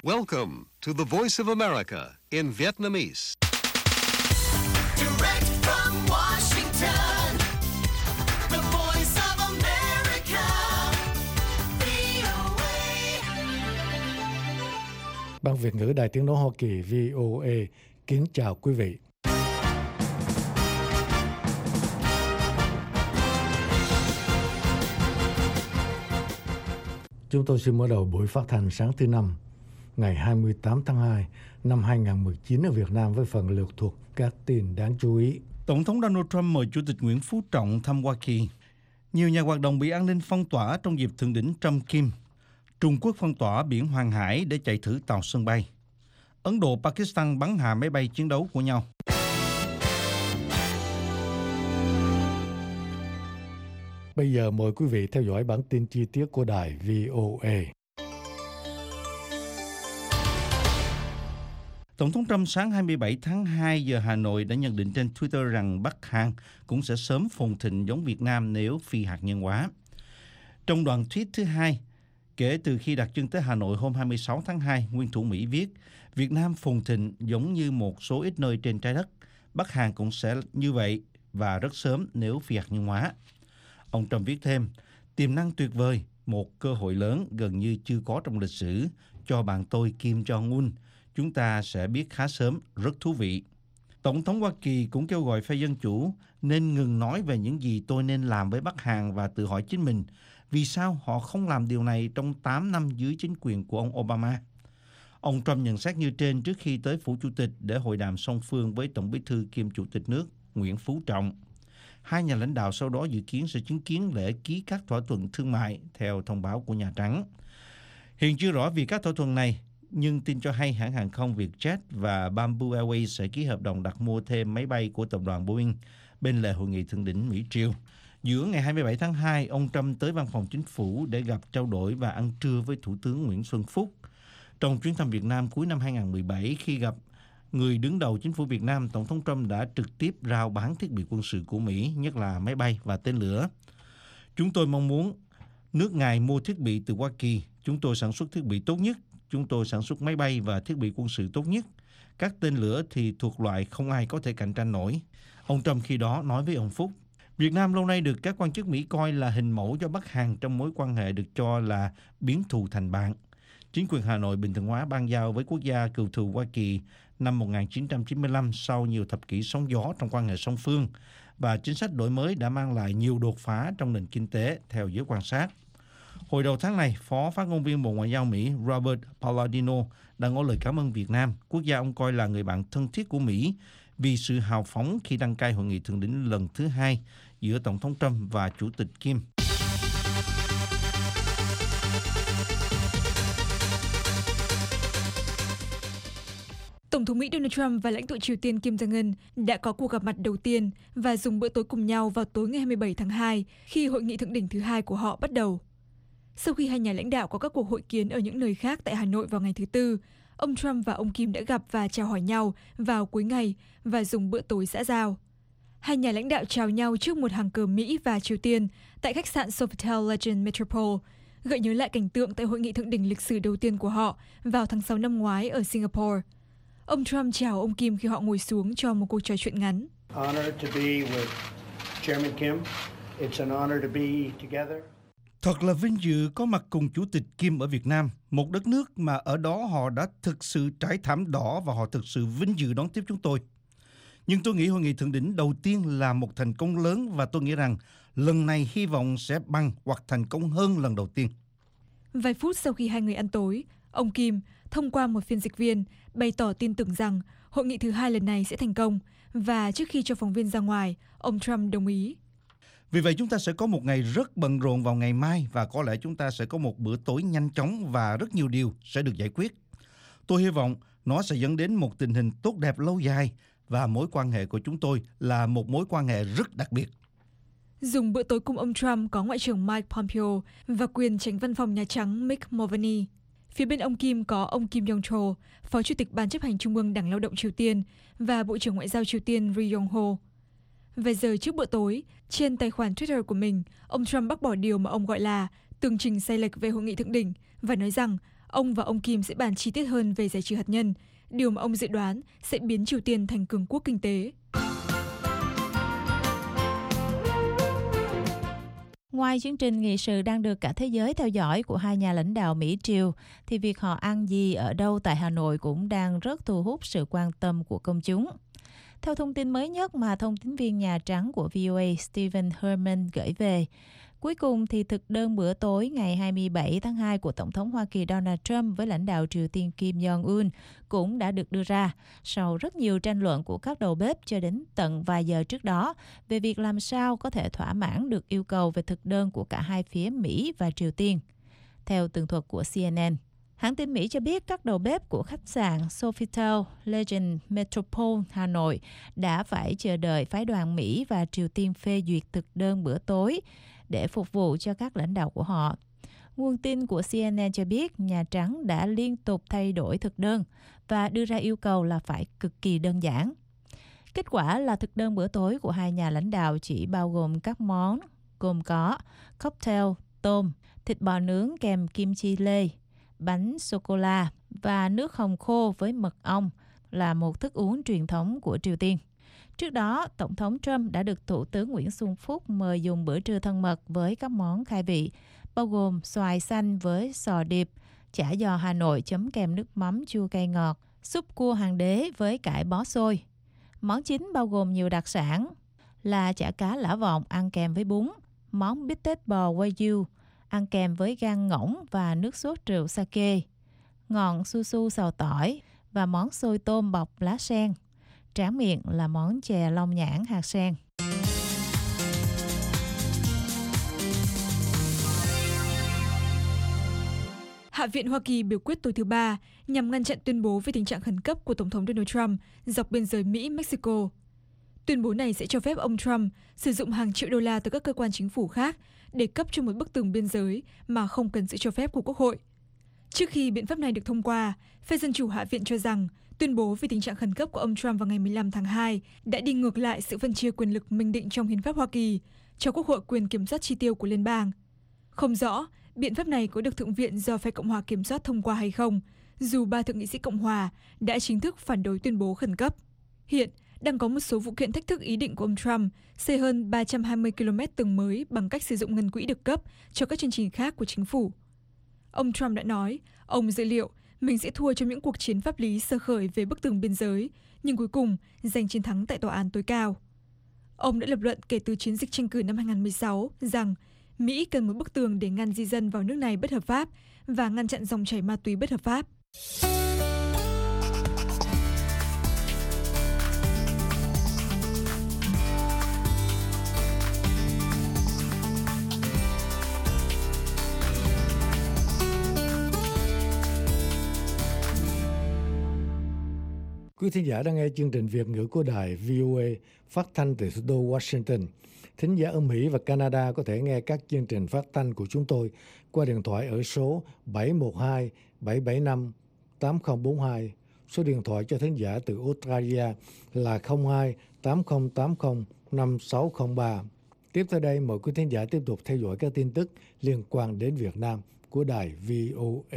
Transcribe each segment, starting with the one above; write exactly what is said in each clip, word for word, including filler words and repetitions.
Welcome to the Voice of America in Vietnamese. Direct from Washington, the Voice of America, vê o a. Ban Việt ngữ Đài Tiếng nói Hoa Kỳ vê o a kính chào quý vị. Chúng tôi xin mở đầu buổi phát thanh sáng thứ năm, ngày hai mươi tám tháng hai năm hai nghìn không trăm mười chín ở Việt Nam với phần lược thuộc các tin đáng chú ý. Tổng thống Donald Trump mời Chủ tịch Nguyễn Phú Trọng thăm Hoa Kỳ. Nhiều nhà hoạt động bị an ninh phong tỏa trong dịp thượng đỉnh Trump-Kim. Trung Quốc phong tỏa biển Hoàng Hải để chạy thử tàu sân bay. Ấn Độ-Pakistan bắn hạ máy bay chiến đấu của nhau. Bây giờ mời quý vị theo dõi bản tin chi tiết của đài vê o a. Tổng thống Trump sáng hai mươi bảy tháng hai giờ Hà Nội đã nhận định trên Twitter rằng Bắc Hàn cũng sẽ sớm phồn thịnh giống Việt Nam nếu phi hạt nhân hóa. Trong đoạn tweet thứ hai, kể từ khi đặt chân tới Hà Nội hôm hai mươi sáu tháng hai, nguyên thủ Mỹ viết, Việt Nam phồn thịnh giống như một số ít nơi trên trái đất. Bắc Hàn cũng sẽ như vậy và rất sớm nếu phi hạt nhân hóa. Ông Trump viết thêm, tiềm năng tuyệt vời, một cơ hội lớn gần như chưa có trong lịch sử cho bạn tôi Kim Jong-un. Chúng ta sẽ biết khá sớm, rất thú vị. Tổng thống Hoa Kỳ cũng kêu gọi phe Dân Chủ nên ngừng nói về những gì tôi nên làm với Bắc Hàn và tự hỏi chính mình vì sao họ không làm điều này trong tám năm dưới chính quyền của ông Obama. Ông Trump nhận xét như trên trước khi tới Phủ Chủ tịch để hội đàm song phương với Tổng bí thư kiêm Chủ tịch nước Nguyễn Phú Trọng. Hai nhà lãnh đạo sau đó dự kiến sẽ chứng kiến lễ ký các thỏa thuận thương mại theo thông báo của Nhà Trắng. Hiện chưa rõ vì các thỏa thuận này, nhưng tin cho hay hãng hàng không Vietjet và Bamboo Airways sẽ ký hợp đồng đặt mua thêm máy bay của tập đoàn Boeing bên lề hội nghị thượng đỉnh Mỹ-Triều. Giữa ngày hai mươi bảy tháng hai, ông Trump tới văn phòng chính phủ để gặp, trao đổi và ăn trưa với Thủ tướng Nguyễn Xuân Phúc. Trong chuyến thăm Việt Nam cuối năm hai nghìn không trăm mười bảy, khi gặp người đứng đầu chính phủ Việt Nam, Tổng thống Trump đã trực tiếp rao bán thiết bị quân sự của Mỹ, nhất là máy bay và tên lửa. Chúng tôi mong muốn nước ngài mua thiết bị từ Hoa Kỳ. Chúng tôi sản xuất thiết bị tốt nhất. Chúng tôi sản xuất máy bay và thiết bị quân sự tốt nhất. Các tên lửa thì thuộc loại không ai có thể cạnh tranh nổi. Ông Trump khi đó nói với ông Phúc, Việt Nam lâu nay được các quan chức Mỹ coi là hình mẫu cho Bắc Hàn trong mối quan hệ được cho là biến thù thành bạn. Chính quyền Hà Nội bình thường hóa ban giao với quốc gia cựu thù Hoa Kỳ năm một nghìn chín trăm chín mươi lăm sau nhiều thập kỷ sóng gió trong quan hệ song phương, và chính sách đổi mới đã mang lại nhiều đột phá trong nền kinh tế theo giới quan sát. Hồi đầu tháng này, Phó Phát ngôn viên Bộ Ngoại giao Mỹ Robert Palladino đã ngỏ lời cảm ơn Việt Nam, quốc gia ông coi là người bạn thân thiết của Mỹ, vì sự hào phóng khi đăng cai hội nghị thượng đỉnh lần thứ hai giữa Tổng thống Trump và Chủ tịch Kim. Tổng thống Mỹ Donald Trump và lãnh tụ Triều Tiên Kim Jong-un đã có cuộc gặp mặt đầu tiên và dùng bữa tối cùng nhau vào tối ngày hai mươi bảy tháng hai khi hội nghị thượng đỉnh thứ hai của họ bắt đầu. Sau khi hai nhà lãnh đạo có các cuộc hội kiến ở những nơi khác tại Hà Nội vào ngày thứ Tư, ông Trump và ông Kim đã gặp và chào hỏi nhau vào cuối ngày và dùng bữa tối xã giao. Hai nhà lãnh đạo chào nhau trước một hàng cờ Mỹ và Triều Tiên tại khách sạn Sofitel Legend Metropole, gợi nhớ lại cảnh tượng tại hội nghị thượng đỉnh lịch sử đầu tiên của họ vào tháng sáu năm ngoái ở Singapore. Ông Trump chào ông Kim khi họ ngồi xuống cho một cuộc trò chuyện ngắn. Thật là vinh dự có mặt cùng Chủ tịch Kim ở Việt Nam, một đất nước mà ở đó họ đã thực sự trải thảm đỏ và họ thực sự vinh dự đón tiếp chúng tôi. Nhưng tôi nghĩ hội nghị thượng đỉnh đầu tiên là một thành công lớn và tôi nghĩ rằng lần này hy vọng sẽ bằng hoặc thành công hơn lần đầu tiên. Vài phút sau khi hai người ăn tối, ông Kim, thông qua một phiên dịch viên, bày tỏ tin tưởng rằng hội nghị thứ hai lần này sẽ thành công và trước khi cho phóng viên ra ngoài, ông Trump đồng ý. Vì vậy chúng ta sẽ có một ngày rất bận rộn vào ngày mai và có lẽ chúng ta sẽ có một bữa tối nhanh chóng và rất nhiều điều sẽ được giải quyết. Tôi hy vọng nó sẽ dẫn đến một tình hình tốt đẹp lâu dài và mối quan hệ của chúng tôi là một mối quan hệ rất đặc biệt. Dùng bữa tối cùng ông Trump có Ngoại trưởng Mike Pompeo và quyền tránh văn phòng Nhà Trắng Mick Mulvaney. Phía bên ông Kim có ông Kim Yong-chol, Phó Chủ tịch Ban chấp hành Trung ương Đảng Lao động Triều Tiên và Bộ trưởng Ngoại giao Triều Tiên Ri Yong-ho. Vài giờ trước bữa tối, trên tài khoản Twitter của mình, ông Trump bác bỏ điều mà ông gọi là tường trình sai lệch về hội nghị thượng đỉnh và nói rằng ông và ông Kim sẽ bàn chi tiết hơn về giải trừ hạt nhân, điều mà ông dự đoán sẽ biến Triều Tiên thành cường quốc kinh tế. Ngoài chương trình nghị sự đang được cả thế giới theo dõi của hai nhà lãnh đạo Mỹ Triều, thì việc họ ăn gì ở đâu tại Hà Nội cũng đang rất thu hút sự quan tâm của công chúng. Theo thông tin mới nhất mà thông tín viên Nhà Trắng của vê o a Stephen Herman gửi về, cuối cùng thì thực đơn bữa tối ngày hai mươi bảy tháng hai của Tổng thống Hoa Kỳ Donald Trump với lãnh đạo Triều Tiên Kim Jong-un cũng đã được đưa ra sau rất nhiều tranh luận của các đầu bếp cho đến tận vài giờ trước đó về việc làm sao có thể thỏa mãn được yêu cầu về thực đơn của cả hai phía Mỹ và Triều Tiên. Theo tường thuật của xê en en, hãng tin Mỹ cho biết các đầu bếp của khách sạn Sofitel Legend Metropole Hà Nội đã phải chờ đợi phái đoàn Mỹ và Triều Tiên phê duyệt thực đơn bữa tối để phục vụ cho các lãnh đạo của họ. Nguồn tin của xê en en cho biết Nhà Trắng đã liên tục thay đổi thực đơn và đưa ra yêu cầu là phải cực kỳ đơn giản. Kết quả là thực đơn bữa tối của hai nhà lãnh đạo chỉ bao gồm các món gồm có cocktail, tôm, thịt bò nướng kèm kim chi lê, bánh sô-cô-la và nước hồng khô với mật ong là một thức uống truyền thống của Triều Tiên. Trước đó, Tổng thống Trump đã được Thủ tướng Nguyễn Xuân Phúc mời dùng bữa trưa thân mật với các món khai vị, bao gồm xoài xanh với sò điệp, chả giò Hà Nội chấm kèm nước mắm chua cay ngọt, súp cua Hoàng đế với cải bó xôi. Món chính bao gồm nhiều đặc sản là chả cá lã vọng ăn kèm với bún, món bít tết bò Wagyu ăn kèm với gan ngỗng và nước sốt rượu sake, ngọn su su xào tỏi và món xôi tôm bọc lá sen. Tráng miệng là món chè long nhãn hạt sen. Hạ viện Hoa Kỳ biểu quyết tối thứ Ba nhằm ngăn chặn tuyên bố về tình trạng khẩn cấp của Tổng thống Donald Trump dọc biên giới Mỹ-Mexico. Tuyên bố này sẽ cho phép ông Trump sử dụng hàng triệu đô la từ các cơ quan chính phủ khác để cấp cho một bức tường biên giới mà không cần sự cho phép của Quốc hội. Trước khi biện pháp này được thông qua, phe Dân chủ Hạ viện cho rằng tuyên bố về tình trạng khẩn cấp của ông Trump vào ngày mười lăm tháng hai đã đi ngược lại sự phân chia quyền lực minh định trong hiến pháp Hoa Kỳ, cho Quốc hội quyền kiểm soát chi tiêu của liên bang. Không rõ biện pháp này có được Thượng viện do phe Cộng hòa kiểm soát thông qua hay không, dù ba thượng nghị sĩ Cộng hòa đã chính thức phản đối tuyên bố khẩn cấp. Hiện, đang có một số vụ kiện thách thức ý định của ông Trump xây hơn ba trăm hai mươi ki lô mét tường mới bằng cách sử dụng ngân quỹ được cấp cho các chương trình khác của chính phủ. Ông Trump đã nói, ông dự liệu mình sẽ thua trong những cuộc chiến pháp lý sơ khởi về bức tường biên giới, nhưng cuối cùng giành chiến thắng tại tòa án tối cao. Ông đã lập luận kể từ chiến dịch tranh cử năm hai nghìn không trăm mười sáu rằng Mỹ cần một bức tường để ngăn di dân vào nước này bất hợp pháp và ngăn chặn dòng chảy ma túy bất hợp pháp. Quý thính giả đang nghe chương trình Việt ngữ của đài vê o a phát thanh từ thủ đô Washington. Thính giả ở Mỹ và Canada có thể nghe các chương trình phát thanh của chúng tôi qua điện thoại ở số bảy một hai bảy bảy năm tám không bốn hai. Số điện thoại cho thính giả từ Australia là không hai tám không tám không năm sáu không ba. Tiếp theo đây, mời quý thính giả tiếp tục theo dõi các tin tức liên quan đến Việt Nam của đài vê o a.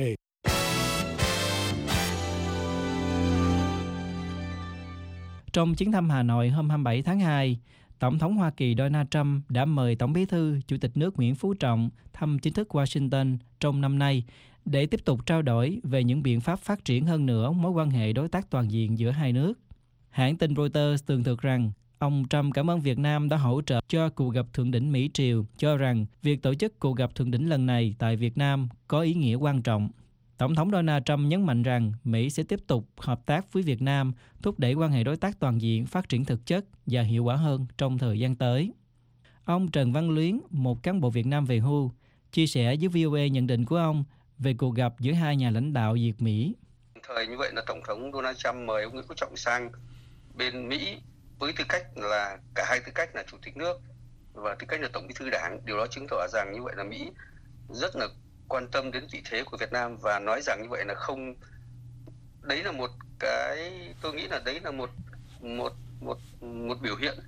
Trong chuyến thăm Hà Nội hôm hai mươi bảy tháng hai, Tổng thống Hoa Kỳ Donald Trump đã mời Tổng bí thư Chủ tịch nước Nguyễn Phú Trọng thăm chính thức Washington trong năm nay để tiếp tục trao đổi về những biện pháp phát triển hơn nữa mối quan hệ đối tác toàn diện giữa hai nước. Hãng tin Reuters tường thuật rằng ông Trump cảm ơn Việt Nam đã hỗ trợ cho cuộc gặp thượng đỉnh Mỹ-Triều, cho rằng việc tổ chức cuộc gặp thượng đỉnh lần này tại Việt Nam có ý nghĩa quan trọng. Tổng thống Donald Trump nhấn mạnh rằng Mỹ sẽ tiếp tục hợp tác với Việt Nam, thúc đẩy quan hệ đối tác toàn diện phát triển thực chất và hiệu quả hơn trong thời gian tới. Ông Trần Văn Luyến, một cán bộ Việt Nam về hưu, chia sẻ với vê o a nhận định của ông về cuộc gặp giữa hai nhà lãnh đạo Việt Mỹ. Thời như vậy là Tổng thống Donald Trump mời ông Nguyễn Phú Trọng sang bên Mỹ với tư cách là cả hai tư cách là Chủ tịch nước và tư cách là Tổng bí thư Đảng. Điều đó chứng tỏ rằng như vậy là Mỹ rất là quan tâm đến vị thế của Việt Nam và nói rằng như vậy là không, đấy là một cái, tôi nghĩ là đấy là một một một một biểu hiện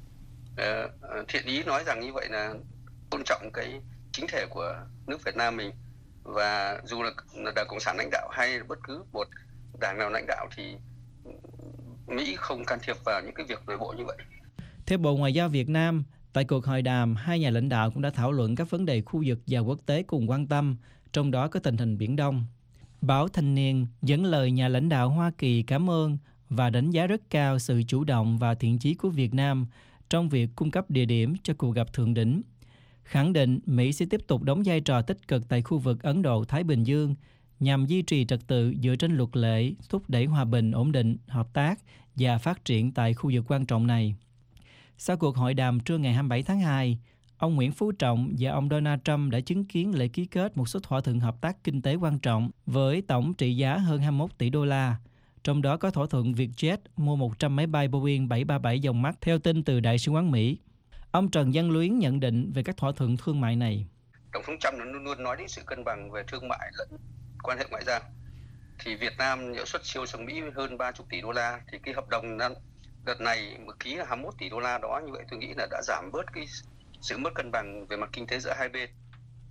uh, thiện ý, nói rằng như vậy là tôn trọng cái chính thể của nước Việt Nam mình Và dù là, là Đảng Cộng sản lãnh đạo hay bất cứ một đảng nào lãnh đạo thì Mỹ không can thiệp vào những cái việc nội bộ như vậy. Theo Bộ Ngoại giao Việt Nam, tại cuộc hội đàm, hai nhà lãnh đạo cũng đã thảo luận các vấn đề khu vực và quốc tế cùng quan tâm, trong đó có tình hình Biển Đông. Báo Thanh niên dẫn lời nhà lãnh đạo Hoa Kỳ cảm ơn và đánh giá rất cao sự chủ động và thiện chí của Việt Nam trong việc cung cấp địa điểm cho cuộc gặp thượng đỉnh. Khẳng định Mỹ sẽ tiếp tục đóng vai trò tích cực tại khu vực Ấn Độ-Thái Bình Dương nhằm duy trì trật tự dựa trên luật lệ, thúc đẩy hòa bình, ổn định, hợp tác và phát triển tại khu vực quan trọng này. Sau cuộc hội đàm trưa ngày hai mươi bảy tháng hai, ông Nguyễn Phú Trọng và ông Donald Trump đã chứng kiến lễ ký kết một số thỏa thuận hợp tác kinh tế quan trọng với tổng trị giá hơn hai mươi mốt tỷ đô la. Trong đó có thỏa thuận Vietjet mua một trăm máy bay Boeing bảy ba bảy dòng Max theo tin từ Đại sứ quán Mỹ. Ông Trần Văn Luyến nhận định về các thỏa thuận thương mại này. Tổng thống Trump luôn luôn nói đến sự cân bằng về thương mại lẫn quan hệ ngoại giao. Thì Việt Nam nhỡ xuất siêu sang Mỹ hơn ba mươi tỷ đô la, thì cái hợp đồng đợt này mà ký là hai mươi mốt tỷ đô la đó, như vậy tôi nghĩ là đã giảm bớt cái sự mất cân bằng về mặt kinh tế giữa hai bên.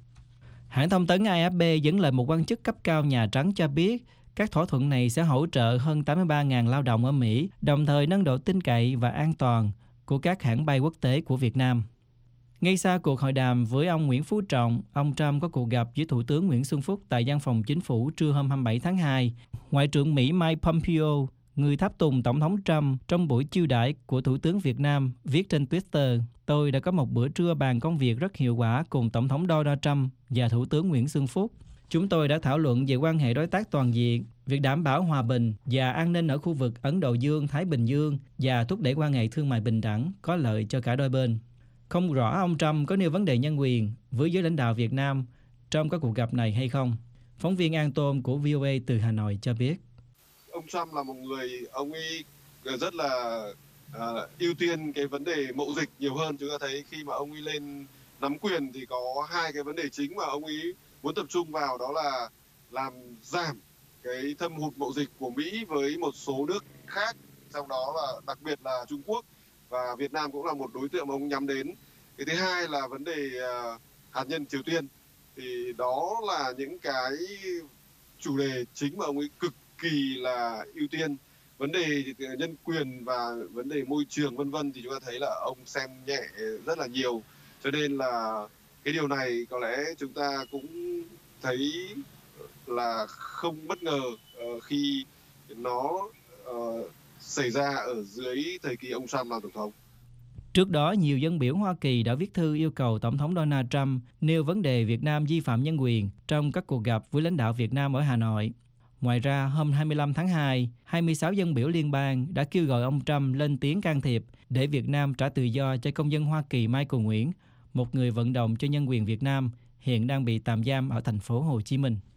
Hãng thông tấn A F P dẫn lời một quan chức cấp cao Nhà Trắng cho biết các thỏa thuận này sẽ hỗ trợ hơn tám mươi ba nghìn lao động ở Mỹ, đồng thời nâng độ tin cậy và an toàn của các hãng bay quốc tế của Việt Nam. Ngay sau cuộc hội đàm với ông Nguyễn Phú Trọng, ông Trump có cuộc gặp với Thủ tướng Nguyễn Xuân Phúc tại văn phòng chính phủ trưa hôm hai mươi bảy tháng hai. Ngoại trưởng Mỹ Mike Pompeo, người tháp tùng Tổng thống Trump trong buổi chiêu đãi của Thủ tướng Việt Nam, viết trên Twitter: "Tôi đã có một bữa trưa bàn công việc rất hiệu quả cùng Tổng thống Donald Trump và Thủ tướng Nguyễn Xuân Phúc. Chúng tôi đã thảo luận về quan hệ đối tác toàn diện, việc đảm bảo hòa bình và an ninh ở khu vực Ấn Độ Dương-Thái Bình Dương và thúc đẩy quan hệ thương mại bình đẳng, có lợi cho cả đôi bên." Không rõ ông Trump có nêu vấn đề nhân quyền với giới lãnh đạo Việt Nam trong các cuộc gặp này hay không. Phóng viên An Tôn của vê o a từ Hà Nội cho biết. Ông Trump là một người, ông ấy rất là uh, ưu tiên cái vấn đề mậu dịch nhiều hơn. Chúng ta thấy khi mà ông ấy lên nắm quyền thì có hai cái vấn đề chính mà ông ấy muốn tập trung vào, đó là làm giảm cái thâm hụt mậu dịch của Mỹ với một số nước khác, trong đó là đặc biệt là Trung Quốc, và Việt Nam cũng là một đối tượng mà ông nhắm đến. Cái thứ hai là vấn đề uh, hạt nhân Triều Tiên. Thì đó là những cái chủ đề chính mà ông ấy cực kỳ là ưu tiên. Vấn đề nhân quyền và vấn đề môi trường vân vân thì chúng ta thấy là ông xem nhẹ rất là nhiều. Cho nên là cái điều này có lẽ chúng ta cũng thấy là không bất ngờ uh, khi nó uh, xảy ra ở dưới thời kỳ ông Trump làm tổng thống. Trước đó, nhiều dân biểu Hoa Kỳ đã viết thư yêu cầu Tổng thống Donald Trump nêu vấn đề Việt Nam vi phạm nhân quyền trong các cuộc gặp với lãnh đạo Việt Nam ở Hà Nội. Ngoài ra, hôm hai mươi lăm tháng hai, hai mươi sáu dân biểu liên bang đã kêu gọi ông Trump lên tiếng can thiệp để Việt Nam trả tự do cho công dân Hoa Kỳ Michael Nguyễn, một người vận động cho nhân quyền Việt Nam, hiện đang bị tạm giam ở thành phố Hồ Chí Minh.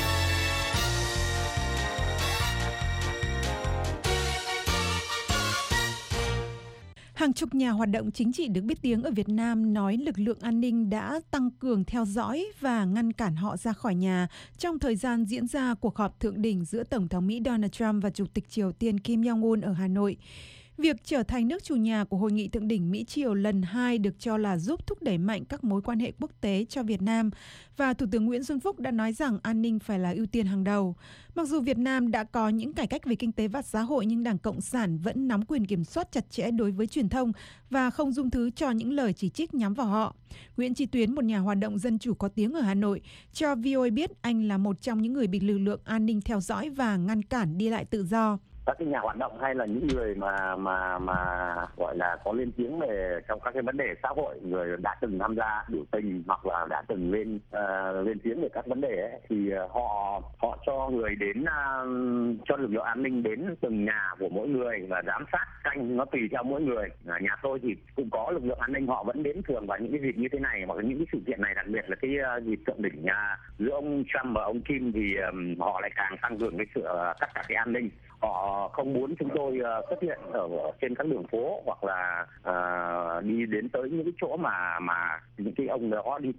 Hàng chục nhà hoạt động chính trị được biết tiếng ở Việt Nam nói lực lượng an ninh đã tăng cường theo dõi và ngăn cản họ ra khỏi nhà trong thời gian diễn ra cuộc họp thượng đỉnh giữa Tổng thống Mỹ Donald Trump và Chủ tịch Triều Tiên Kim Jong-un ở Hà Nội. Việc trở thành nước chủ nhà của Hội nghị thượng đỉnh Mỹ-Triều lần hai được cho là giúp thúc đẩy mạnh các mối quan hệ quốc tế cho Việt Nam, và Thủ tướng Nguyễn Xuân Phúc đã nói rằng an ninh phải là ưu tiên hàng đầu. Mặc dù Việt Nam đã có những cải cách về kinh tế và xã hội, nhưng Đảng Cộng sản vẫn nắm quyền kiểm soát chặt chẽ đối với truyền thông và không dung thứ cho những lời chỉ trích nhắm vào họ. Nguyễn Chí Tuyến, một nhà hoạt động dân chủ có tiếng ở Hà Nội, cho vê o a biết anh là một trong những người bị lực lượng an ninh theo dõi và ngăn cản đi lại tự do. Các cái nhà hoạt động hay là những người mà mà mà gọi là có lên tiếng về trong các cái vấn đề xã hội, người đã từng tham gia biểu tình hoặc là đã từng lên uh, lên tiếng về các vấn đề ấy, thì uh, họ họ cho người đến uh, cho lực lượng an ninh đến từng nhà của mỗi người và giám sát canh, nó tùy theo mỗi người. Uh, nhà tôi thì cũng có lực lượng an ninh, họ vẫn đến thường vào những cái dịp như thế này, hoặc những cái sự kiện này, đặc biệt là cái uh, dịp thượng đỉnh uh, giữa ông Trump và ông Kim thì um, họ lại càng tăng cường cái sự uh, tất cả cái an ninh. Họ không muốn chúng tôi uh, xuất hiện ở trên các đường phố hoặc là uh, đi đến tới những cái chỗ mà mà những cái ông đó đi qua.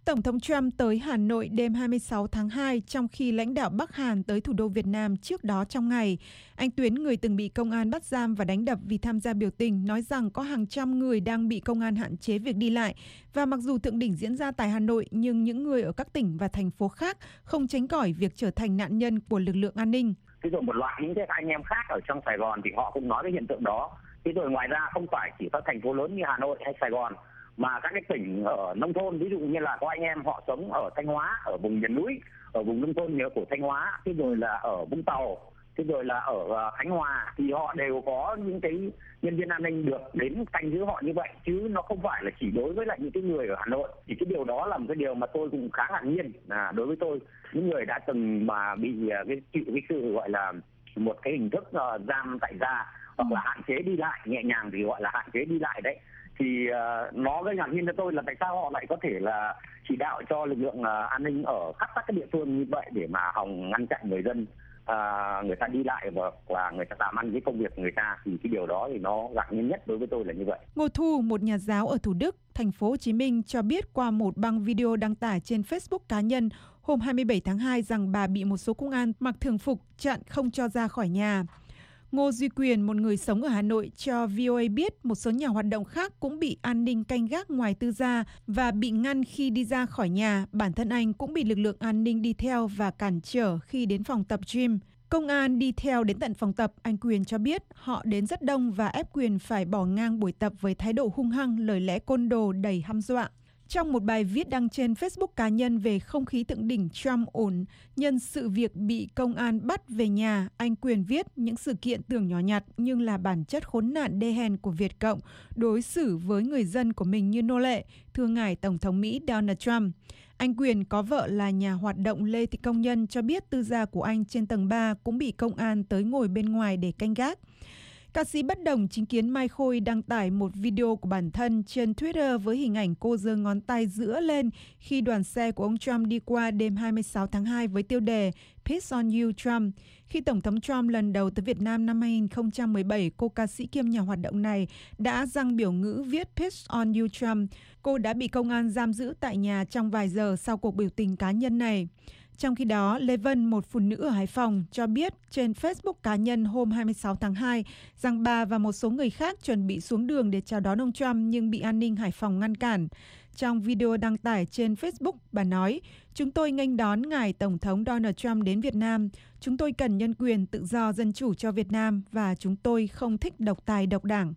Tổng thống Trump tới Hà Nội đêm hai mươi sáu tháng hai trong khi lãnh đạo Bắc Hàn tới thủ đô Việt Nam trước đó trong ngày. Anh Tuyến, người từng bị công an bắt giam và đánh đập vì tham gia biểu tình, nói rằng có hàng trăm người đang bị công an hạn chế việc đi lại. Và mặc dù thượng đỉnh diễn ra tại Hà Nội, nhưng những người ở các tỉnh và thành phố khác không tránh khỏi việc trở thành nạn nhân của lực lượng an ninh. Thế rồi một loạt những cái anh em khác ở trong Sài Gòn thì họ cũng nói cái hiện tượng đó. Thế rồi ngoài ra không phải chỉ các thành phố lớn như Hà Nội hay Sài Gòn, mà các cái tỉnh ở nông thôn, ví dụ như là có anh em họ sống ở Thanh Hóa, ở vùng miền núi, ở vùng nông thôn nhớ của Thanh Hóa, thế rồi là ở Vũng Tàu, thế rồi là ở Khánh Hòa, thì họ đều có những cái nhân viên an ninh được đến canh giữ họ như vậy, chứ nó không phải là chỉ đối với lại những cái người ở Hà Nội. Thì cái điều đó là một cái điều mà tôi cũng khá ngạc nhiên, là đối với tôi, những người đã từng mà bị cái chịu cái sự gọi là một cái hình thức uh, giam tại gia hoặc là hạn chế đi lại, nhẹ nhàng thì gọi là hạn chế đi lại đấy, thì uh, nó gây ngạc nhiên cho tôi là tại sao họ lại có thể là chỉ đạo cho lực lượng uh, an ninh ở khắp các cái địa phương như vậy để mà hòng ngăn chặn người dân, uh, người ta đi lại và, và người ta làm ăn với công việc của người ta. Thì cái điều đó thì nó ngạc nhiên nhất đối với tôi là như vậy. Ngô Thu, một nhà giáo ở Thủ Đức, thành phố Hồ Chí Minh cho biết qua một băng video đăng tải trên Facebook cá nhân hôm hai mươi bảy tháng hai rằng bà bị một số công an mặc thường phục chặn không cho ra khỏi nhà. Ngô Duy Quyền, một người sống ở Hà Nội, cho vê o a biết một số nhà hoạt động khác cũng bị an ninh canh gác ngoài tư gia và bị ngăn khi đi ra khỏi nhà. Bản thân anh cũng bị lực lượng an ninh đi theo và cản trở khi đến phòng tập gym. Công an đi theo đến tận phòng tập, anh Quyền cho biết họ đến rất đông và ép Quyền phải bỏ ngang buổi tập với thái độ hung hăng, lời lẽ côn đồ đầy hăm dọa. Trong một bài viết đăng trên Facebook cá nhân về không khí thượng đỉnh Trump ổn nhân sự việc bị công an bắt về nhà, anh Quyền viết những sự kiện tưởng nhỏ nhặt nhưng là bản chất khốn nạn đê hèn của Việt Cộng đối xử với người dân của mình như nô lệ, thưa ngài Tổng thống Mỹ Donald Trump. Anh Quyền có vợ là nhà hoạt động Lê Thị Công Nhân cho biết tư gia của anh trên tầng ba cũng bị công an tới ngồi bên ngoài để canh gác. Ca sĩ bất đồng chính kiến Mai Khôi đăng tải một video của bản thân trên Twitter với hình ảnh cô giơ ngón tay giữa lên khi đoàn xe của ông Trump đi qua đêm hai mươi sáu tháng hai với tiêu đề Peace on you Trump. Khi Tổng thống Trump lần đầu tới Việt Nam năm hai nghìn không trăm mười bảy, cô ca sĩ kiêm nhà hoạt động này đã giăng biểu ngữ viết Peace on you Trump. Cô đã bị công an giam giữ tại nhà trong vài giờ sau cuộc biểu tình cá nhân này. Trong khi đó, Lê Vân, một phụ nữ ở Hải Phòng, cho biết trên Facebook cá nhân hôm hai mươi sáu tháng hai rằng bà và một số người khác chuẩn bị xuống đường để chào đón ông Trump nhưng bị an ninh Hải Phòng ngăn cản. Trong video đăng tải trên Facebook, bà nói, chúng tôi nghênh đón ngài Tổng thống Donald Trump đến Việt Nam. Chúng tôi cần nhân quyền, tự do, dân chủ cho Việt Nam và chúng tôi không thích độc tài độc đảng.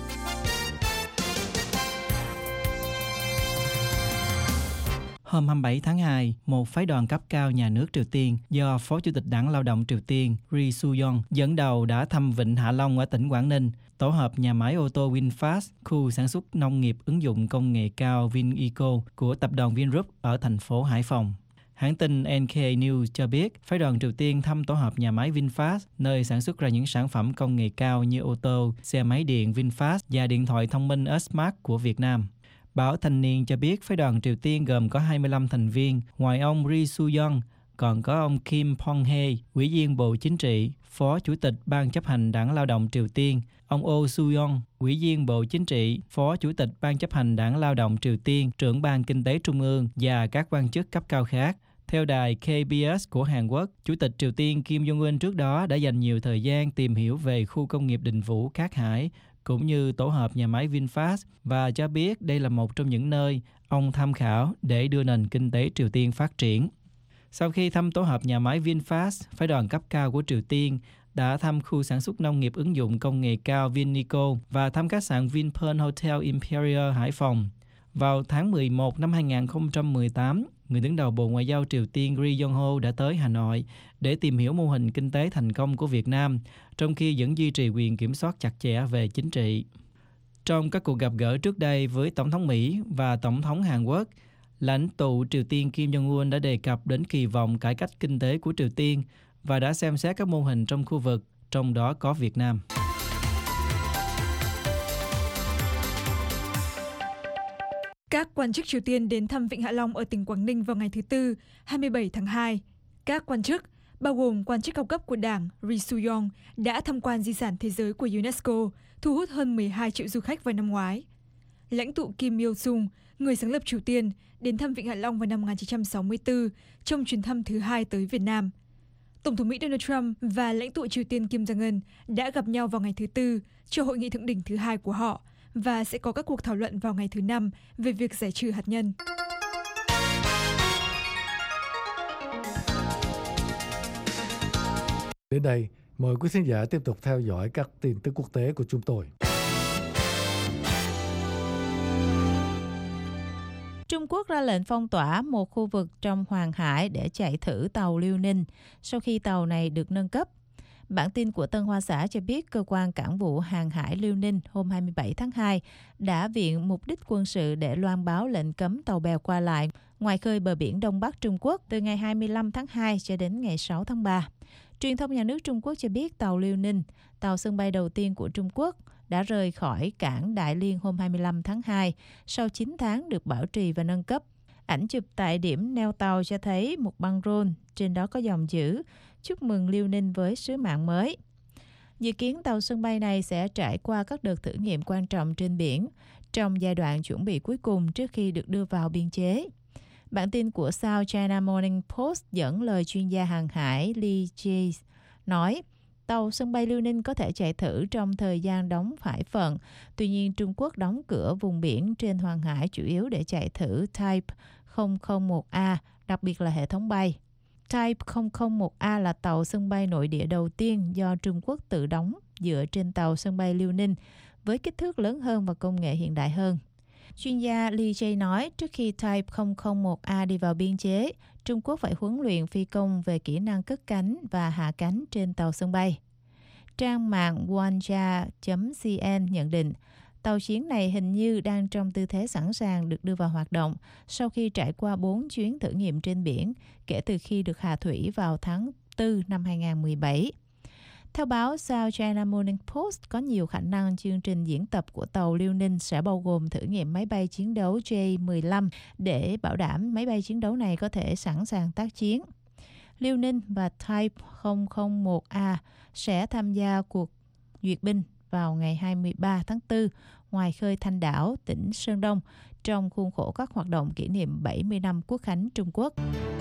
Hôm hai mươi bảy tháng hai, một phái đoàn cấp cao nhà nước Triều Tiên do Phó Chủ tịch Đảng Lao động Triều Tiên Ri Su-yong dẫn đầu đã thăm Vịnh Hạ Long ở tỉnh Quảng Ninh, tổ hợp nhà máy ô tô VinFast, khu sản xuất nông nghiệp ứng dụng công nghệ cao VinEco của tập đoàn Vingroup ở thành phố Hải Phòng. Hãng tin en ca News cho biết, phái đoàn Triều Tiên thăm tổ hợp nhà máy VinFast, nơi sản xuất ra những sản phẩm công nghệ cao như ô tô, xe máy điện VinFast và điện thoại thông minh S-Smart của Việt Nam. Báo Thanh niên cho biết phái đoàn Triều Tiên gồm có hai mươi lăm thành viên, ngoài ông Ri Su-yong, còn có ông Kim Pong-hae, Ủy viên Bộ Chính trị, Phó Chủ tịch Ban chấp hành Đảng Lao động Triều Tiên, ông Oh Su-yong, Ủy viên Bộ Chính trị, Phó Chủ tịch Ban chấp hành Đảng Lao động Triều Tiên, trưởng Ban Kinh tế Trung ương và các quan chức cấp cao khác. Theo đài K B S của Hàn Quốc, Chủ tịch Triều Tiên Kim Jong-un trước đó đã dành nhiều thời gian tìm hiểu về khu công nghiệp Đình Vũ, Cát Hải, cũng như tổ hợp nhà máy VinFast và cho biết đây là một trong những nơi ông tham khảo để đưa nền kinh tế Triều Tiên phát triển. Sau khi thăm tổ hợp nhà máy VinFast, phái đoàn cấp cao của Triều Tiên đã thăm khu sản xuất nông nghiệp ứng dụng công nghệ cao VinEco và thăm khách sạn Vinpearl Hotel Imperial Hải Phòng. Vào tháng mười một năm hai nghìn không trăm mười tám, người đứng đầu Bộ Ngoại giao Triều Tiên Ri Yong-ho đã tới Hà Nội để tìm hiểu mô hình kinh tế thành công của Việt Nam, trong khi vẫn duy trì quyền kiểm soát chặt chẽ về chính trị. Trong các cuộc gặp gỡ trước đây với Tổng thống Mỹ và Tổng thống Hàn Quốc, lãnh tụ Triều Tiên Kim Jong-un đã đề cập đến kỳ vọng cải cách kinh tế của Triều Tiên và đã xem xét các mô hình trong khu vực, trong đó có Việt Nam. Các quan chức Triều Tiên đến thăm Vịnh Hạ Long ở tỉnh Quảng Ninh vào ngày thứ Tư, hai mươi bảy tháng hai. Các quan chức, bao gồm quan chức cao cấp của Đảng Ri Su-yong, đã tham quan di sản thế giới của UNESCO, thu hút hơn mười hai triệu du khách vào năm ngoái. Lãnh tụ Kim Il-sung, người sáng lập Triều Tiên, đến thăm Vịnh Hạ Long vào năm một nghìn chín trăm sáu mươi tư trong chuyến thăm thứ hai tới Việt Nam. Tổng thống Mỹ Donald Trump và lãnh tụ Triều Tiên Kim Jong Un đã gặp nhau vào ngày thứ Tư cho hội nghị thượng đỉnh thứ hai của họ và sẽ có các cuộc thảo luận vào ngày thứ Năm về việc giải trừ hạt nhân. Đến đây, mời quý khán giả tiếp tục theo dõi các tin tức quốc tế của chúng tôi. Trung Quốc ra lệnh phong tỏa một khu vực trong Hoàng Hải để chạy thử tàu Liêu Ninh sau khi tàu này được nâng cấp. Bản tin của Tân Hoa Xã cho biết cơ quan cảng vụ hàng hải Liêu Ninh hôm hai mươi bảy tháng hai đã viện mục đích quân sự để loan báo lệnh cấm tàu bè qua lại ngoài khơi bờ biển Đông Bắc Trung Quốc từ ngày hai mươi lăm tháng hai cho đến ngày sáu tháng ba. Truyền thông nhà nước Trung Quốc cho biết tàu Liêu Ninh, tàu sân bay đầu tiên của Trung Quốc, đã rời khỏi cảng Đại Liên hôm hai mươi lăm tháng hai sau chín tháng được bảo trì và nâng cấp. Ảnh chụp tại điểm neo tàu cho thấy một băng rôn, trên đó có dòng chữ chúc mừng Liêu Ninh với sứ mạng mới. Dự kiến tàu sân bay này sẽ trải qua các đợt thử nghiệm quan trọng trên biển trong giai đoạn chuẩn bị cuối cùng trước khi được đưa vào biên chế. Bản tin của South China Morning Post dẫn lời chuyên gia hàng hải Lee Jae nói tàu sân bay Liêu Ninh có thể chạy thử trong thời gian đóng hải phận. Tuy nhiên, Trung Quốc đóng cửa vùng biển trên Hoàng Hải chủ yếu để chạy thử Type không không một A, đặc biệt là hệ thống bay. Type không không một A là tàu sân bay nội địa đầu tiên do Trung Quốc tự đóng dựa trên tàu sân bay Liêu Ninh với kích thước lớn hơn và công nghệ hiện đại hơn. Chuyên gia Lee Jae nói trước khi Type không không một A đi vào biên chế, Trung Quốc phải huấn luyện phi công về kỹ năng cất cánh và hạ cánh trên tàu sân bay. Trang mạng Wanja chấm cn nhận định tàu chiến này hình như đang trong tư thế sẵn sàng được đưa vào hoạt động sau khi trải qua bốn chuyến thử nghiệm trên biển kể từ khi được hạ thủy vào tháng tư năm hai không một bảy. Theo báo South China Morning Post, có nhiều khả năng chương trình diễn tập của tàu Liêu Ninh sẽ bao gồm thử nghiệm máy bay chiến đấu J mười lăm để bảo đảm máy bay chiến đấu này có thể sẵn sàng tác chiến. Liêu Ninh và Type không không một A sẽ tham gia cuộc duyệt binh vào ngày hai mươi ba tháng tư ngoài khơi Thanh Đảo, tỉnh Sơn Đông trong khuôn khổ các hoạt động kỷ niệm bảy mươi năm Quốc khánh Trung Quốc.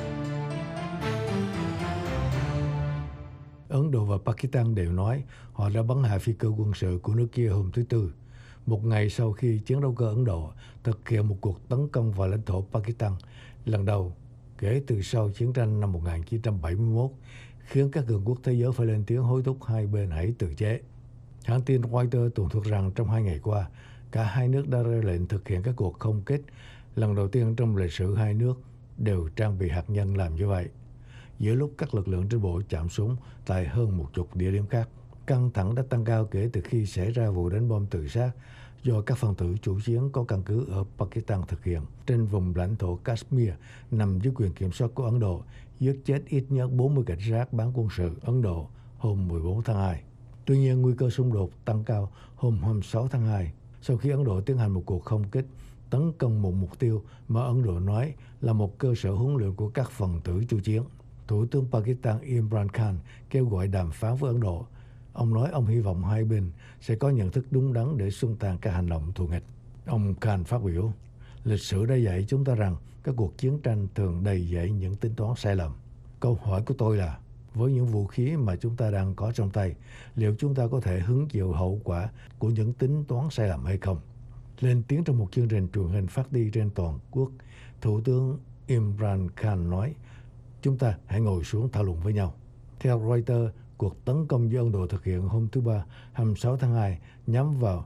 Ấn Độ và Pakistan đều nói họ đã bắn hạ phi cơ quân sự của nước kia hôm thứ Tư, một ngày sau khi chiến đấu cơ Ấn Độ thực hiện một cuộc tấn công vào lãnh thổ Pakistan lần đầu kể từ sau chiến tranh năm một nghìn chín trăm bảy mươi mốt, khiến các cường quốc thế giới phải lên tiếng hối thúc hai bên hãy tự chế. Hãng tin Reuters tường thuật rằng trong hai ngày qua, cả hai nước đã ra lệnh thực hiện các cuộc không kích lần đầu tiên trong lịch sử hai nước đều trang bị hạt nhân làm như vậy, giữa lúc các lực lượng trên bộ chạm súng tại hơn một chục địa điểm khác. Căng thẳng đã tăng cao kể từ khi xảy ra vụ đánh bom tự sát do các phần tử chủ chiến có căn cứ ở Pakistan thực hiện trên vùng lãnh thổ Kashmir nằm dưới quyền kiểm soát của Ấn Độ, giết chết ít nhất bốn mươi cảnh sát bán quân sự Ấn Độ hôm mười bốn tháng hai. Tuy nhiên, nguy cơ xung đột tăng cao hôm hai mươi sáu tháng hai sau khi Ấn Độ tiến hành một cuộc không kích tấn công một mục tiêu mà Ấn Độ nói là một cơ sở huấn luyện của các phần tử chủ chiến. Thủ tướng Pakistan Imran Khan kêu gọi đàm phán với Ấn Độ. Ông nói ông hy vọng hai bên sẽ có nhận thức đúng đắn để xung tàn các hành động thù nghịch. Ông Khan phát biểu, lịch sử đã dạy chúng ta rằng các cuộc chiến tranh thường đầy dẫy những tính toán sai lầm. Câu hỏi của tôi là, với những vũ khí mà chúng ta đang có trong tay, liệu chúng ta có thể hứng chịu hậu quả của những tính toán sai lầm hay không? Lên tiếng trong một chương trình truyền hình phát đi trên toàn quốc, Thủ tướng Imran Khan nói, chúng ta hãy ngồi xuống thảo luận với nhau. Theo Reuters, cuộc tấn công do Ấn Độ thực hiện hôm thứ Ba, hai mươi sáu tháng hai, nhắm vào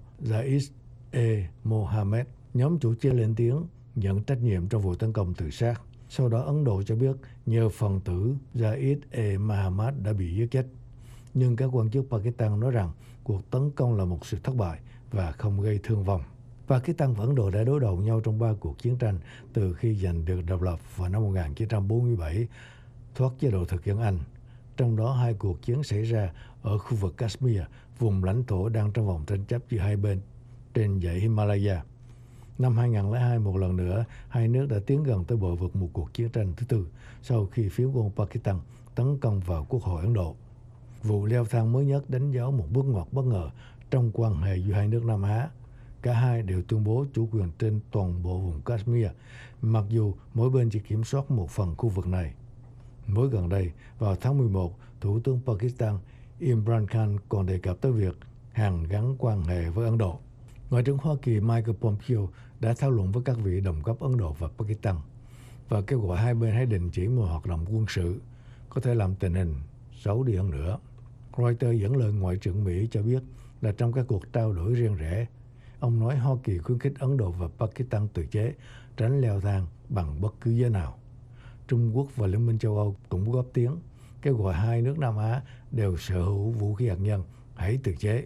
Jaish-e-Mohammed. Nhóm chủ chiến lên tiếng nhận trách nhiệm trong vụ tấn công tự sát. Sau đó, Ấn Độ cho biết nhiều phần tử Jaish-e-Mohammed đã bị giết chết. Nhưng các quan chức Pakistan nói rằng cuộc tấn công là một sự thất bại và không gây thương vong. Pakistan và Ấn Độ đã đối đầu nhau trong ba cuộc chiến tranh từ khi giành được độc lập vào năm một nghìn chín trăm bốn mươi bảy, thoát chế độ thực dân Anh. Trong đó hai cuộc chiến xảy ra ở khu vực Kashmir, vùng lãnh thổ đang trong vòng tranh chấp giữa hai bên trên dãy Himalaya. Năm hai không không hai, một lần nữa, hai nước đã tiến gần tới bờ vực một cuộc chiến tranh thứ tư sau khi phiến quân Pakistan tấn công vào Quốc hội Ấn Độ. Vụ leo thang mới nhất đánh dấu một bước ngoặt bất ngờ trong quan hệ giữa hai nước Nam Á. Cả hai đều tuyên bố chủ quyền trên toàn bộ vùng Kashmir, mặc dù mỗi bên chỉ kiểm soát một phần khu vực này. Mới gần đây, vào tháng mười một, Thủ tướng Pakistan Imran Khan còn đề cập tới việc hàn gắn quan hệ với Ấn Độ. Ngoại trưởng Hoa Kỳ Mike Pompeo đã thảo luận với các vị đồng cấp Ấn Độ và Pakistan và kêu gọi hai bên hãy đình chỉ mọi hoạt động quân sự có thể làm tình hình xấu đi hơn nữa. Reuters dẫn lời Ngoại trưởng Mỹ cho biết là trong các cuộc trao đổi riêng rẽ, ông nói Hoa Kỳ khuyến khích Ấn Độ và Pakistan tự chế, tránh leo thang bằng bất cứ giá nào. Trung Quốc và Liên minh châu Âu cũng góp tiếng, kêu gọi hai nước Nam Á đều sở hữu vũ khí hạt nhân, hãy tự chế.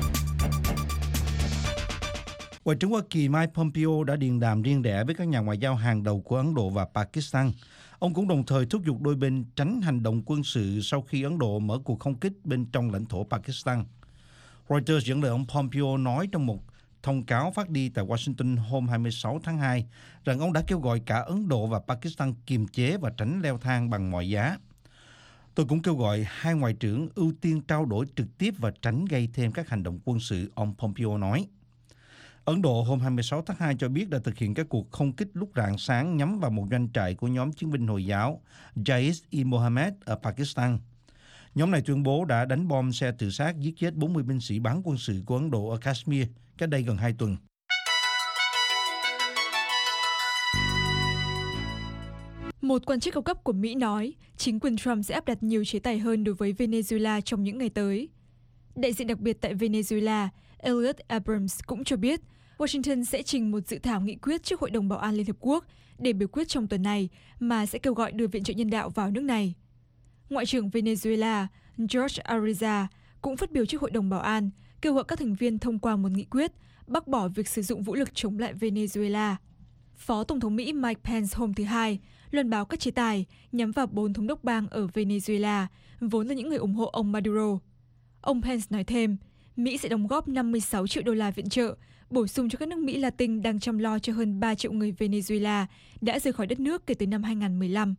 Ngoại trưởng Hoa Kỳ Mike Pompeo đã điện đàm riêng rẽ với các nhà ngoại giao hàng đầu của Ấn Độ và Pakistan. Ông cũng đồng thời thúc giục đôi bên tránh hành động quân sự sau khi Ấn Độ mở cuộc không kích bên trong lãnh thổ Pakistan. Reuters dẫn lời ông Pompeo nói trong một thông cáo phát đi tại Washington hôm hai mươi sáu tháng hai rằng ông đã kêu gọi cả Ấn Độ và Pakistan kiềm chế và tránh leo thang bằng mọi giá. Tôi cũng kêu gọi hai ngoại trưởng ưu tiên trao đổi trực tiếp và tránh gây thêm các hành động quân sự, ông Pompeo nói. Ấn Độ hôm hai mươi sáu tháng hai cho biết đã thực hiện các cuộc không kích lúc rạng sáng nhắm vào một doanh trại của nhóm chiến binh Hồi giáo Jaish-e-Mohammed ở Pakistan. Nhóm này tuyên bố đã đánh bom xe tự sát giết chết bốn mươi binh sĩ bán quân sự của Ấn Độ ở Kashmir cách đây gần hai tuần. Một quan chức cao cấp của Mỹ nói chính quyền Trump sẽ áp đặt nhiều chế tài hơn đối với Venezuela trong những ngày tới. Đại diện đặc biệt tại Venezuela, Elliot Abrams cũng cho biết Washington sẽ trình một dự thảo nghị quyết trước Hội đồng Bảo an Liên Hợp Quốc để biểu quyết trong tuần này mà sẽ kêu gọi đưa viện trợ nhân đạo vào nước này. Ngoại trưởng Venezuela George Arreza cũng phát biểu trước Hội đồng Bảo an kêu gọi các thành viên thông qua một nghị quyết bác bỏ việc sử dụng vũ lực chống lại Venezuela. Phó Tổng thống Mỹ Mike Pence hôm thứ Hai loan báo các chế tài nhắm vào bốn thống đốc bang ở Venezuela, vốn là những người ủng hộ ông Maduro. Ông Pence nói thêm, Mỹ sẽ đóng góp năm mươi sáu triệu đô la viện trợ, bổ sung cho các nước Mỹ Latin đang chăm lo cho hơn ba triệu người Venezuela đã rời khỏi đất nước kể từ năm hai nghìn mười lăm.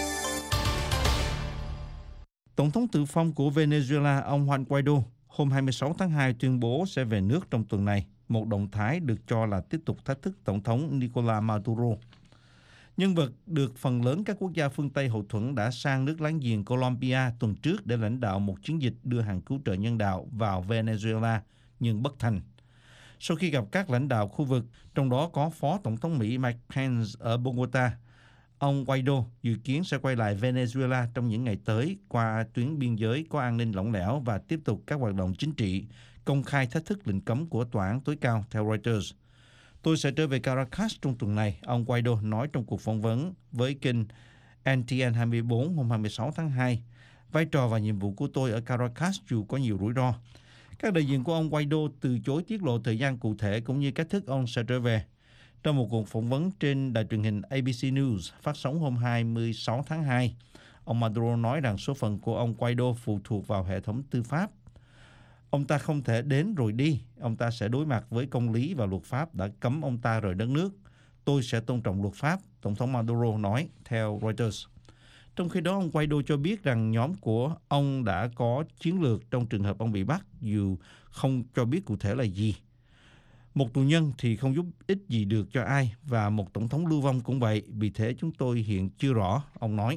Tổng thống tự phong của Venezuela, ông Juan Guaido, hôm hai mươi sáu tháng hai tuyên bố sẽ về nước trong tuần này, một động thái được cho là tiếp tục thách thức Tổng thống Nicolás Maduro. Nhân vật được phần lớn các quốc gia phương Tây hậu thuẫn đã sang nước láng giềng Colombia tuần trước để lãnh đạo một chiến dịch đưa hàng cứu trợ nhân đạo vào Venezuela, nhưng bất thành. Sau khi gặp các lãnh đạo khu vực, trong đó có Phó Tổng thống Mỹ Mike Pence ở Bogota, ông Guaido dự kiến sẽ quay lại Venezuela trong những ngày tới qua tuyến biên giới có an ninh lỏng lẻo và tiếp tục các hoạt động chính trị, công khai thách thức lệnh cấm của tòa án tối cao, theo Reuters. Tôi sẽ trở về Caracas trong tuần này, ông Guaido nói trong cuộc phỏng vấn với kênh N T N hai mươi bốn hôm hai mươi sáu tháng hai. Vai trò và nhiệm vụ của tôi ở Caracas dù có nhiều rủi ro. Các đại diện của ông Guaido từ chối tiết lộ thời gian cụ thể cũng như cách thức ông sẽ trở về. Trong một cuộc phỏng vấn trên đài truyền hình A B C News phát sóng hôm hai mươi sáu tháng hai, ông Maduro nói rằng số phận của ông Guaido phụ thuộc vào hệ thống tư pháp. Ông ta không thể đến rồi đi, ông ta sẽ đối mặt với công lý và luật pháp đã cấm ông ta rời đất nước. Tôi sẽ tôn trọng luật pháp, Tổng thống Maduro nói, theo Reuters. Trong khi đó, ông Guaido cho biết rằng nhóm của ông đã có chiến lược trong trường hợp ông bị bắt, dù không cho biết cụ thể là gì. Một tù nhân thì không giúp ích gì được cho ai, và một tổng thống lưu vong cũng vậy, vì thế chúng tôi hiện chưa rõ, ông nói.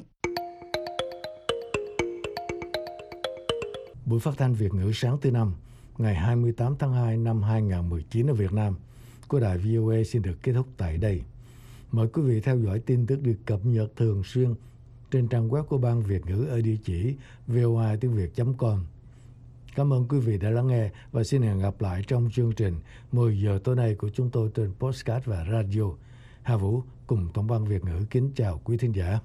Buổi phát thanh Việt ngữ sáng thứ năm, ngày hai mươi tám tháng hai năm hai nghìn không trăm mười chín ở Việt Nam của đài V O A xin được kết thúc tại đây. Mời quý vị theo dõi tin tức được cập nhật thường xuyên trên trang web của Ban Việt ngữ ở địa chỉ voa tiếng việt chấm com. Cảm ơn quý vị đã lắng nghe và xin hẹn gặp lại trong chương trình mười giờ tối nay của chúng tôi trên podcast và radio. Hà Vũ cùng Tổng ban Việt ngữ kính chào quý thính giả.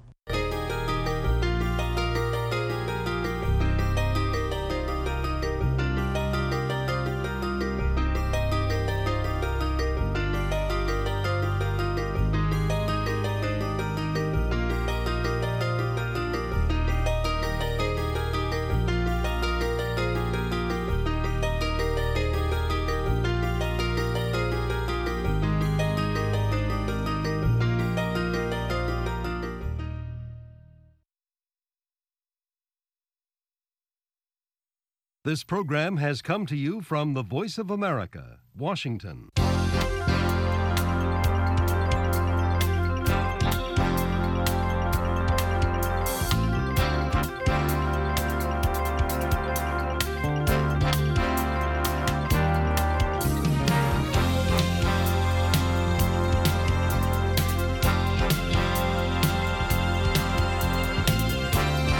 This program has come to you from the Voice of America, Washington.